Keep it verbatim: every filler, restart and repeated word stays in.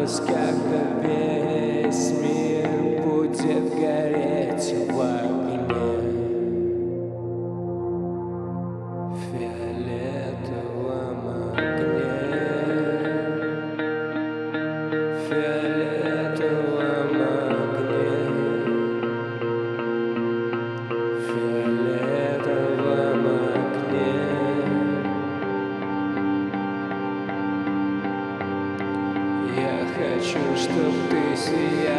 казалось, когда весь мир будет гореть в огне фиолетовом огне, фиолетовом огне, фиолетовом огне. Я хочу, чтоб ты сиял.